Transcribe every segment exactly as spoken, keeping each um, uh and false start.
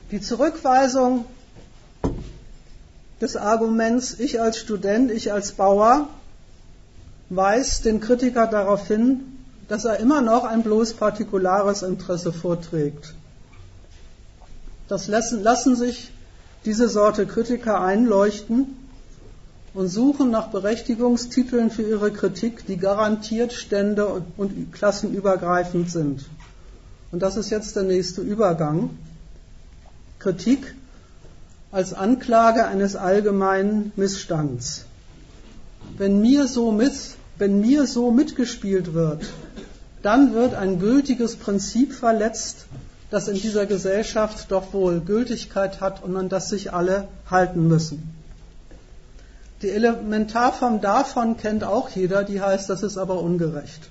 Die Zurückweisung des Arguments ich als Student, ich als Bauer weist den Kritiker darauf hin, dass er immer noch ein bloß partikulares Interesse vorträgt. Das lassen, lassen sich diese Sorte Kritiker einleuchten und suchen nach Berechtigungstiteln für ihre Kritik, die garantiert stände- und, und klassenübergreifend sind. Und das ist jetzt der nächste Übergang. Kritik als Anklage eines allgemeinen Missstands. Wenn mir so, miss, wenn mir so mitgespielt wird, dann wird ein gültiges Prinzip verletzt, das in dieser Gesellschaft doch wohl Gültigkeit hat und an das sich alle halten müssen. Die Elementarform davon kennt auch jeder, die heißt, das ist aber ungerecht.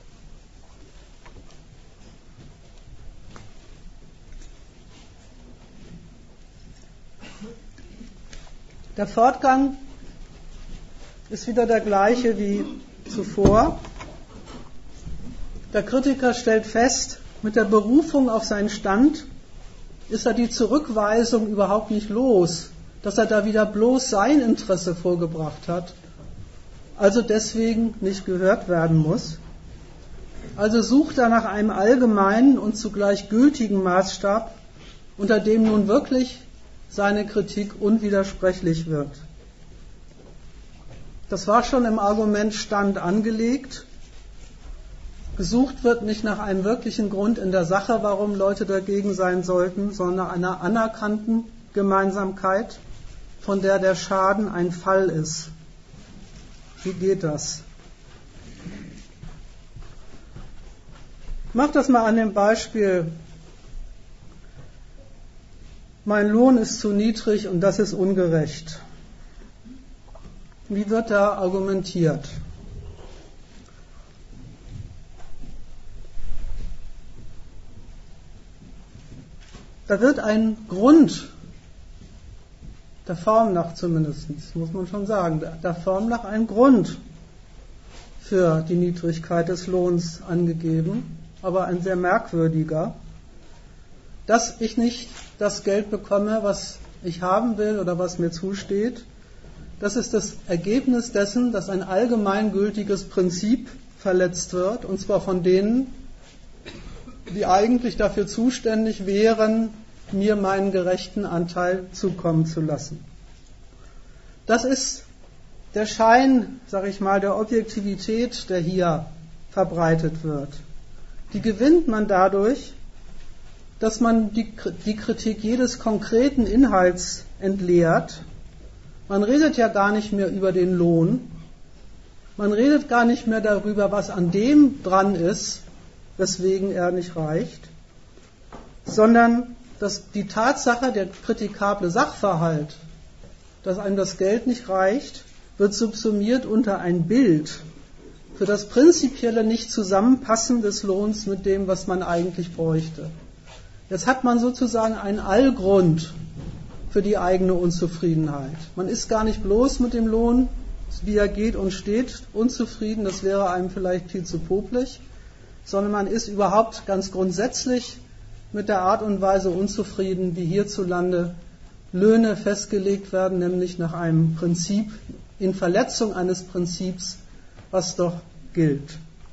Der Fortgang ist wieder der gleiche wie zuvor. Der Kritiker stellt fest, mit der Berufung auf seinen Stand ist er die Zurückweisung überhaupt nicht los, dass er da wieder bloß sein Interesse vorgebracht hat, also deswegen nicht gehört werden muss. Also sucht er nach einem allgemeinen und zugleich gültigen Maßstab, unter dem nun wirklich seine Kritik unwidersprechlich wird. Das war schon im Argument Stand angelegt. Gesucht wird nicht nach einem wirklichen Grund in der Sache, warum Leute dagegen sein sollten, sondern nach einer anerkannten Gemeinsamkeit, von der der Schaden ein Fall ist. Wie geht das? Ich mache das mal an dem Beispiel: Mein Lohn ist zu niedrig und das ist ungerecht. Wie wird da argumentiert? Da wird ein Grund, der Form nach zumindest, muss man schon sagen, der Form nach ein Grund für die Niedrigkeit des Lohns angegeben, aber ein sehr merkwürdiger, dass ich nicht das Geld bekomme, was ich haben will oder was mir zusteht. Das ist das Ergebnis dessen, dass ein allgemeingültiges Prinzip verletzt wird, und zwar von denen, die eigentlich dafür zuständig wären, mir meinen gerechten Anteil zukommen zu lassen. Das ist der Schein, sage ich mal, der Objektivität, der hier verbreitet wird. Die gewinnt man dadurch, dass man die, die Kritik jedes konkreten Inhalts entleert. Man redet ja gar nicht mehr über den Lohn. Man redet gar nicht mehr darüber, was an dem dran ist, weswegen er nicht reicht, sondern dass die Tatsache, der kritikable Sachverhalt, dass einem das Geld nicht reicht, wird subsumiert unter ein Bild für das prinzipielle Nicht-Zusammenpassen des Lohns mit dem, was man eigentlich bräuchte. Jetzt hat man sozusagen einen Allgrund für die eigene Unzufriedenheit. Man ist gar nicht bloß mit dem Lohn, wie er geht und steht, unzufrieden, das wäre einem vielleicht viel zu popelig, sondern man ist überhaupt ganz grundsätzlich mit der Art und Weise unzufrieden, wie hierzulande Löhne festgelegt werden, nämlich nach einem Prinzip, in Verletzung eines Prinzips, was doch gilt.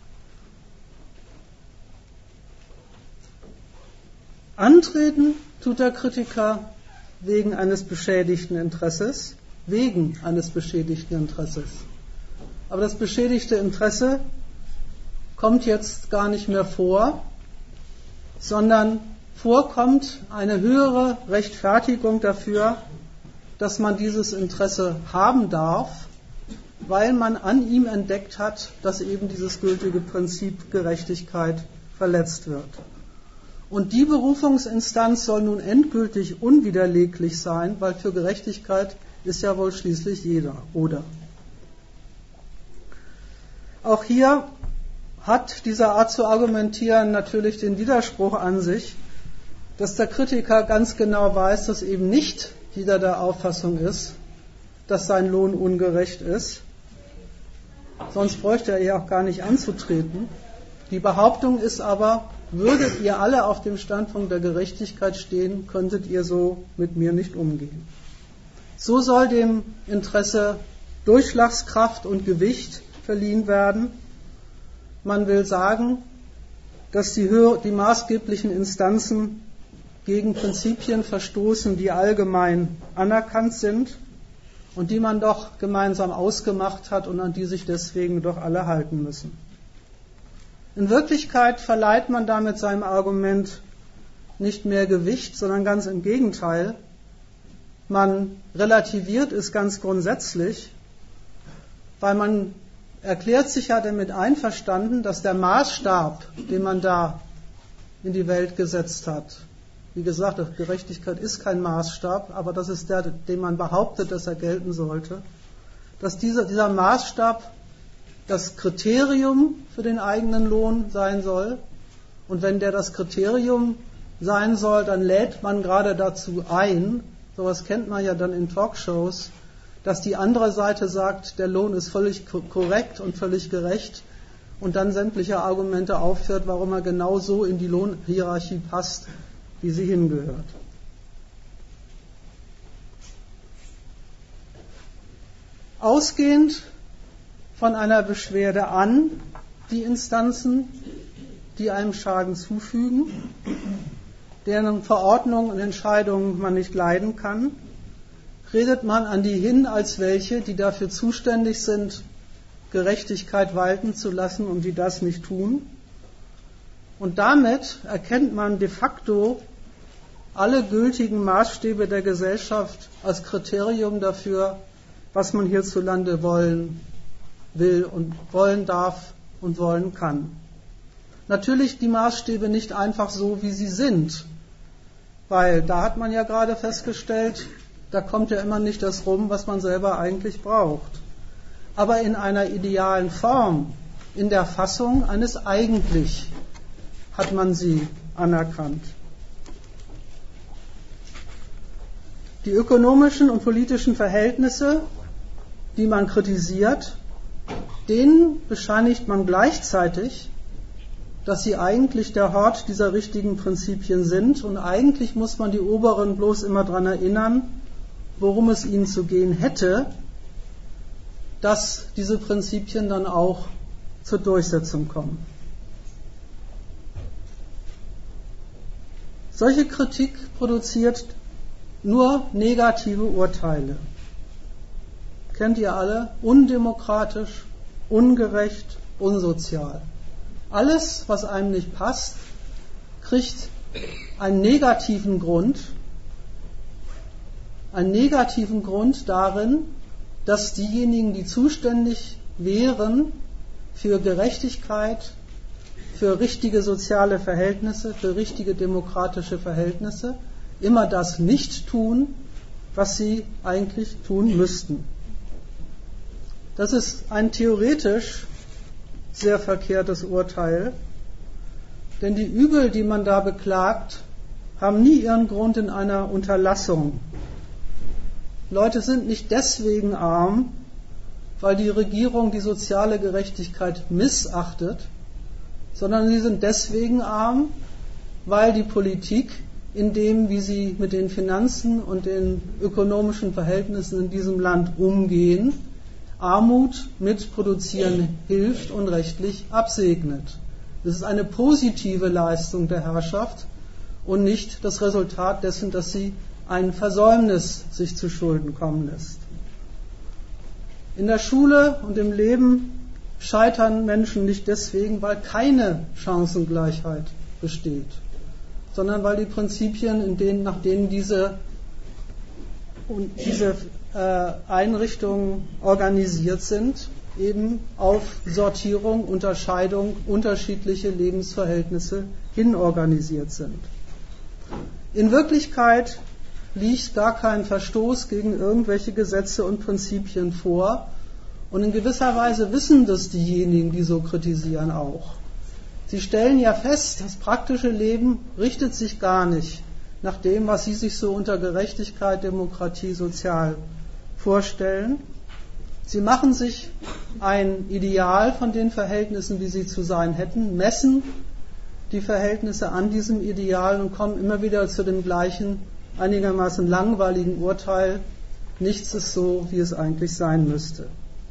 Antreten tut der Kritiker wegen eines beschädigten Interesses, wegen eines beschädigten Interesses. Aber das beschädigte Interesse kommt jetzt gar nicht mehr vor, sondern vorkommt eine höhere Rechtfertigung dafür, dass man dieses Interesse haben darf, weil man an ihm entdeckt hat, dass eben dieses gültige Prinzip Gerechtigkeit verletzt wird. Und die Berufungsinstanz soll nun endgültig unwiderleglich sein, weil für Gerechtigkeit ist ja wohl schließlich jeder, oder? Auch hier hat diese Art zu argumentieren natürlich den Widerspruch an sich, dass der Kritiker ganz genau weiß, dass eben nicht jeder der Auffassung ist, dass sein Lohn ungerecht ist. Sonst bräuchte er ja auch gar nicht anzutreten. Die Behauptung ist aber, würdet ihr alle auf dem Standpunkt der Gerechtigkeit stehen, könntet ihr so mit mir nicht umgehen. So soll dem Interesse Durchschlagskraft und Gewicht verliehen werden. Man will sagen, dass die, höher, die maßgeblichen Instanzen gegen Prinzipien verstoßen, die allgemein anerkannt sind und die man doch gemeinsam ausgemacht hat und an die sich deswegen doch alle halten müssen. In Wirklichkeit verleiht man damit seinem Argument nicht mehr Gewicht, sondern ganz im Gegenteil. Man relativiert es ganz grundsätzlich, weil man erklärt sich ja damit einverstanden, dass der Maßstab, den man da in die Welt gesetzt hat, wie gesagt, Gerechtigkeit ist kein Maßstab, aber das ist der, den man behauptet, dass er gelten sollte, dass dieser, dieser Maßstab das Kriterium für den eigenen Lohn sein soll. Und wenn der das Kriterium sein soll, dann lädt man gerade dazu ein, sowas kennt man ja dann in Talkshows, dass die andere Seite sagt, der Lohn ist völlig korrekt und völlig gerecht und dann sämtliche Argumente aufführt, warum er genau so in die Lohnhierarchie passt, wie sie hingehört. Ausgehend von einer Beschwerde an die Instanzen, die einem Schaden zufügen, deren Verordnungen und Entscheidungen man nicht leiden kann, redet man an die hin als welche, die dafür zuständig sind, Gerechtigkeit walten zu lassen und die das nicht tun. Und damit erkennt man de facto alle gültigen Maßstäbe der Gesellschaft als Kriterium dafür, was man hierzulande wollen will und wollen darf und wollen kann. Natürlich die Maßstäbe nicht einfach so, wie sie sind, weil da hat man ja gerade festgestellt, da kommt ja immer nicht das rum, was man selber eigentlich braucht. Aber in einer idealen Form, in der Fassung eines Eigentlich, hat man sie anerkannt. Die ökonomischen und politischen Verhältnisse, die man kritisiert, denen bescheinigt man gleichzeitig, dass sie eigentlich der Hort dieser richtigen Prinzipien sind. Und eigentlich muss man die Oberen bloß immer daran erinnern, worum es ihnen zu gehen hätte, dass diese Prinzipien dann auch zur Durchsetzung kommen. Solche Kritik produziert nur negative Urteile. Kennt ihr alle? Undemokratisch, ungerecht, unsozial. Alles, was einem nicht passt, kriegt einen negativen Grund, einen negativen Grund darin, dass diejenigen, die zuständig wären für Gerechtigkeit, für richtige soziale Verhältnisse, für richtige demokratische Verhältnisse, immer das nicht tun, was sie eigentlich tun müssten. Das ist ein theoretisch sehr verkehrtes Urteil, denn die Übel, die man da beklagt, haben nie ihren Grund in einer Unterlassung. Leute sind nicht deswegen arm, weil die Regierung die soziale Gerechtigkeit missachtet, sondern sie sind deswegen arm, weil die Politik in dem, wie sie mit den Finanzen und den ökonomischen Verhältnissen in diesem Land umgehen, Armut mitproduzieren hilft und rechtlich absegnet. Das ist eine positive Leistung der Herrschaft und nicht das Resultat dessen, dass sie ein Versäumnis sich zu Schulden kommen lässt. In der Schule und im Leben scheitern Menschen nicht deswegen, weil keine Chancengleichheit besteht, sondern weil die Prinzipien, in denen, nach denen diese, diese äh, Einrichtungen organisiert sind, eben auf Sortierung, Unterscheidung, unterschiedliche Lebensverhältnisse hin organisiert sind. In Wirklichkeit liegt gar kein Verstoß gegen irgendwelche Gesetze und Prinzipien vor. Und in gewisser Weise wissen das diejenigen, die so kritisieren, auch. Sie stellen ja fest, das praktische Leben richtet sich gar nicht nach dem, was sie sich so unter Gerechtigkeit, Demokratie, sozial vorstellen. Sie machen sich ein Ideal von den Verhältnissen, wie sie zu sein hätten, messen die Verhältnisse an diesem Ideal und kommen immer wieder zu dem gleichen, einigermaßen langweiligen Urteil: Nichts ist so, wie es eigentlich sein müsste.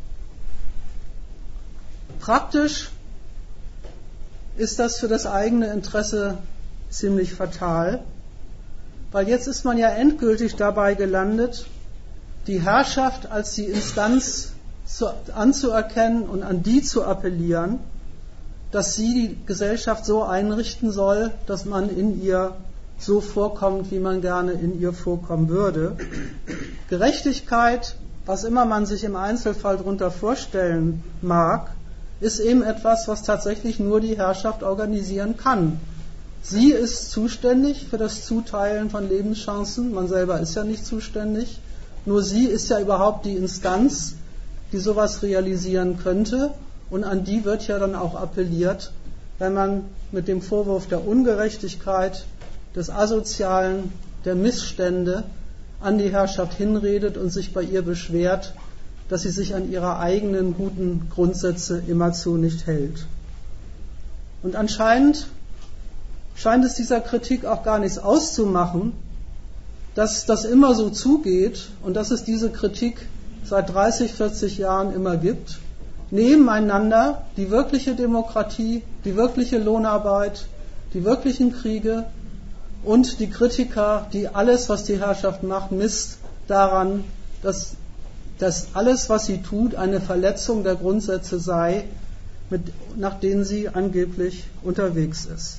Praktisch ist das für das eigene Interesse ziemlich fatal, weil jetzt ist man ja endgültig dabei gelandet, die Herrschaft als die Instanz zu, anzuerkennen und an die zu appellieren, dass sie die Gesellschaft so einrichten soll, dass man in ihr so vorkommt, wie man gerne in ihr vorkommen würde. Gerechtigkeit, was immer man sich im Einzelfall darunter vorstellen mag, ist eben etwas, was tatsächlich nur die Herrschaft organisieren kann. Sie ist zuständig für das Zuteilen von Lebenschancen, man selber ist ja nicht zuständig, nur sie ist ja überhaupt die Instanz, die sowas realisieren könnte, und an die wird ja dann auch appelliert, wenn man mit dem Vorwurf der Ungerechtigkeit, des Asozialen, der Missstände an die Herrschaft hinredet und sich bei ihr beschwert, dass sie sich an ihre eigenen guten Grundsätze immerzu nicht hält. Und anscheinend scheint es dieser Kritik auch gar nichts auszumachen, dass das immer so zugeht und dass es diese Kritik seit dreißig, vierzig Jahren immer gibt. Nebeneinander die wirkliche Demokratie, die wirkliche Lohnarbeit, die wirklichen Kriege und die Kritiker, die alles, was die Herrschaft macht, misst daran, dass, dass alles, was sie tut, eine Verletzung der Grundsätze sei, mit, nach denen sie angeblich unterwegs ist.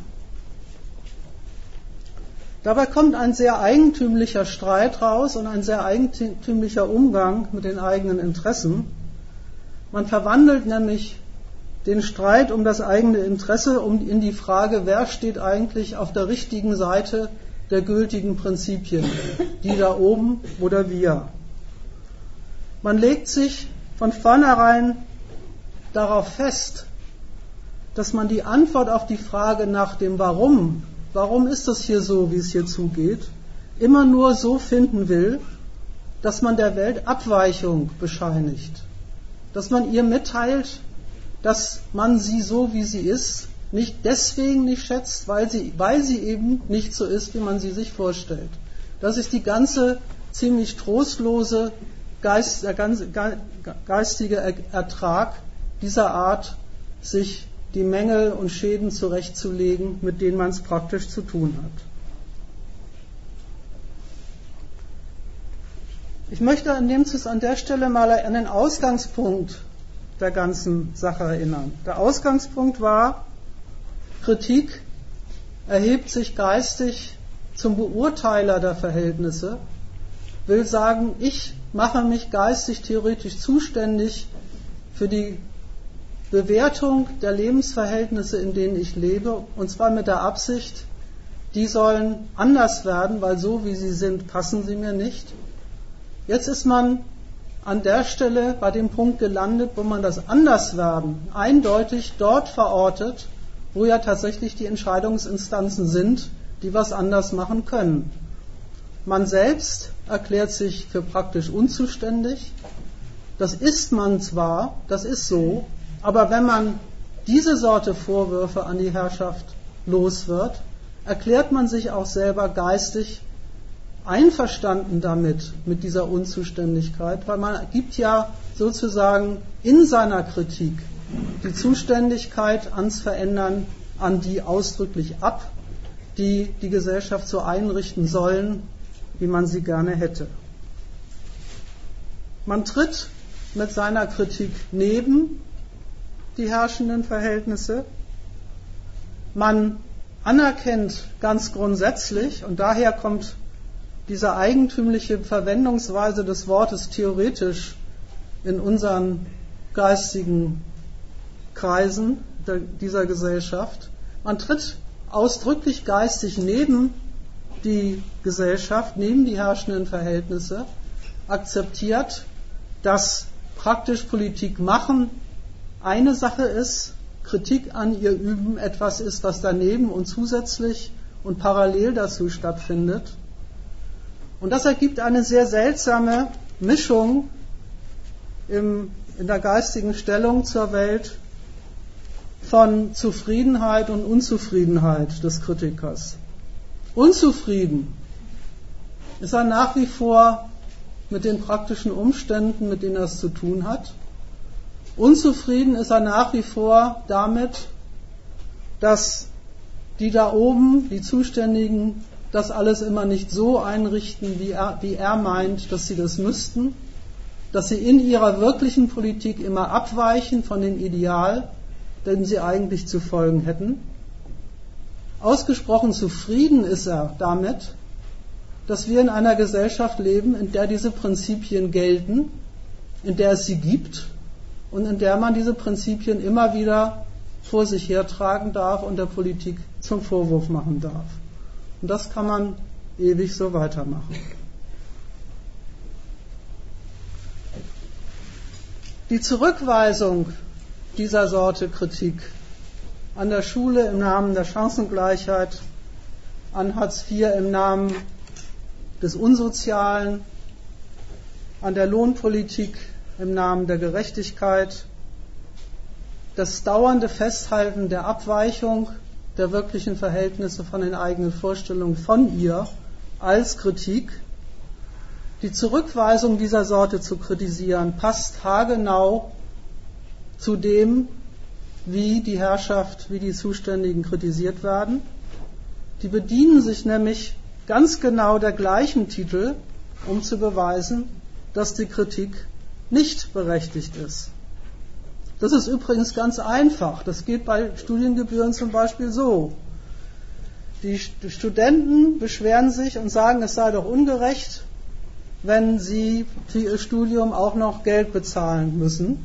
Dabei kommt ein sehr eigentümlicher Streit raus und ein sehr eigentümlicher Umgang mit den eigenen Interessen. Man verwandelt nämlich den Streit um das eigene Interesse um in die Frage, wer steht eigentlich auf der richtigen Seite der gültigen Prinzipien, die da oben oder wir. Man legt sich von vornherein darauf fest, dass man die Antwort auf die Frage nach dem Warum, warum ist das hier so, wie es hier zugeht, immer nur so finden will, dass man der Welt Abweichung bescheinigt, dass man ihr mitteilt, dass man sie so, wie sie ist, nicht deswegen nicht schätzt, weil sie, weil sie eben nicht so ist, wie man sie sich vorstellt. Das ist die ganze ziemlich trostlose Geist, der ganze geistige Ertrag dieser Art, sich die Mängel und Schäden zurechtzulegen, mit denen man es praktisch zu tun hat. Ich möchte an, dem, an der Stelle mal an den Ausgangspunkt der ganzen Sache erinnern. Der Ausgangspunkt war, Kritik erhebt sich geistig zum Beurteiler der Verhältnisse, will sagen, ich mache mich geistig theoretisch zuständig für die Bewertung der Lebensverhältnisse, in denen ich lebe, und zwar mit der Absicht, die sollen anders werden, weil so wie sie sind, passen sie mir nicht. Jetzt ist man an der Stelle bei dem Punkt gelandet, wo man das Anderswerden eindeutig dort verortet, wo ja tatsächlich die Entscheidungsinstanzen sind, die was anders machen können. Man selbst erklärt sich für praktisch unzuständig. Das ist man zwar, das ist so, aber wenn man diese Sorte Vorwürfe an die Herrschaft los wird, erklärt man sich auch selber geistig einverstanden damit, mit dieser Unzuständigkeit, weil man gibt ja sozusagen in seiner Kritik die Zuständigkeit ans Verändern an die ausdrücklich ab, die die Gesellschaft so einrichten sollen, wie man sie gerne hätte. Man tritt mit seiner Kritik neben die herrschenden Verhältnisse. Man anerkennt ganz grundsätzlich, und daher kommt diese eigentümliche Verwendungsweise des Wortes theoretisch in unseren geistigen Kreisen der, dieser Gesellschaft. Man tritt ausdrücklich geistig neben die Gesellschaft, neben die herrschenden Verhältnisse, akzeptiert, dass praktisch Politik machen eine Sache ist, Kritik an ihr üben etwas ist, was daneben und zusätzlich und parallel dazu stattfindet. Und das ergibt eine sehr seltsame Mischung im, in der geistigen Stellung zur Welt von Zufriedenheit und Unzufriedenheit des Kritikers. Unzufrieden ist er nach wie vor mit den praktischen Umständen, mit denen er es zu tun hat. Unzufrieden ist er nach wie vor damit, dass die da oben, die Zuständigen, das alles immer nicht so einrichten, wie er, wie er meint, dass sie das müssten, dass sie in ihrer wirklichen Politik immer abweichen von dem Ideal, dem sie eigentlich zu folgen hätten. Ausgesprochen zufrieden ist er damit, dass wir in einer Gesellschaft leben, in der diese Prinzipien gelten, in der es sie gibt und in der man diese Prinzipien immer wieder vor sich hertragen darf und der Politik zum Vorwurf machen darf. Und das kann man ewig so weitermachen. Die Zurückweisung dieser Sorte Kritik an der Schule im Namen der Chancengleichheit, an Hartz vier im Namen des Unsozialen, an der Lohnpolitik im Namen der Gerechtigkeit, das dauernde Festhalten der Abweichung der wirklichen Verhältnisse von den eigenen Vorstellungen von ihr als Kritik, die Zurückweisung dieser Sorte zu kritisieren, passt haargenau zu dem, wie die Herrschaft, wie die Zuständigen kritisiert werden. Die bedienen sich nämlich ganz genau der gleichen Titel, um zu beweisen, dass die Kritik nicht berechtigt ist. Das ist übrigens ganz einfach. Das geht bei Studiengebühren zum Beispiel so. Die Studenten beschweren sich und sagen, es sei doch ungerecht, wenn sie für ihr Studium auch noch Geld bezahlen müssen.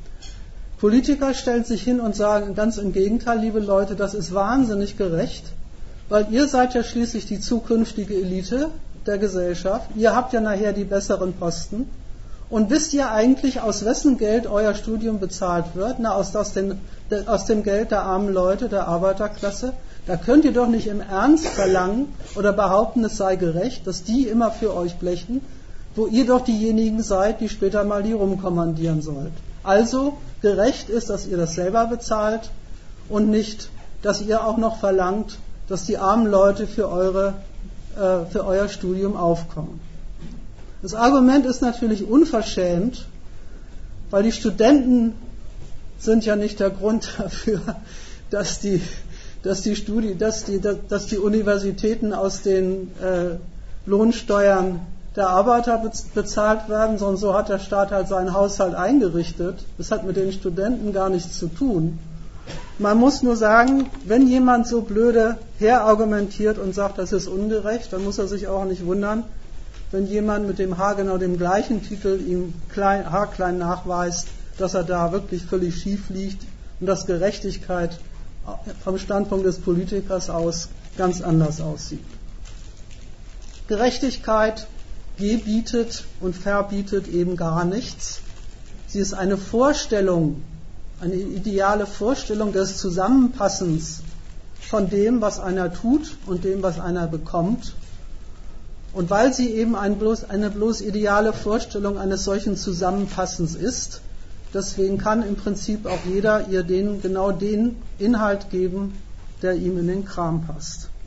Politiker stellen sich hin und sagen ganz im Gegenteil, liebe Leute, das ist wahnsinnig gerecht, weil ihr seid ja schließlich die zukünftige Elite der Gesellschaft. Ihr habt ja nachher die besseren Posten. Und wisst ihr eigentlich, aus wessen Geld euer Studium bezahlt wird? Na, aus, aus, den, aus dem Geld der armen Leute, der Arbeiterklasse? Da könnt ihr doch nicht im Ernst verlangen oder behaupten, es sei gerecht, dass die immer für euch blechen, wo ihr doch diejenigen seid, die später mal die rumkommandieren sollt. Also, gerecht ist, dass ihr das selber bezahlt und nicht, dass ihr auch noch verlangt, dass die armen Leute für, eure, äh, für euer Studium aufkommen. Das Argument ist natürlich unverschämt, weil die Studenten sind ja nicht der Grund dafür, dass die, dass die, Studi- dass die, dass die Universitäten aus den äh, Lohnsteuern der Arbeiter bezahlt werden, sondern so hat der Staat halt seinen Haushalt eingerichtet. Das hat mit den Studenten gar nichts zu tun. Man muss nur sagen, wenn jemand so blöde herargumentiert und sagt, das ist ungerecht, dann muss er sich auch nicht wundern, wenn jemand mit dem haargenau dem gleichen Titel ihm klein, haarklein nachweist, dass er da wirklich völlig schief liegt und dass Gerechtigkeit vom Standpunkt des Politikers aus ganz anders aussieht. Gerechtigkeit gebietet und verbietet eben gar nichts. Sie ist eine Vorstellung, eine ideale Vorstellung des Zusammenpassens von dem, was einer tut und dem, was einer bekommt. Und weil sie eben ein bloß, eine bloß ideale Vorstellung eines solchen Zusammenpassens ist, deswegen kann im Prinzip auch jeder ihr den, genau den Inhalt geben, der ihm in den Kram passt.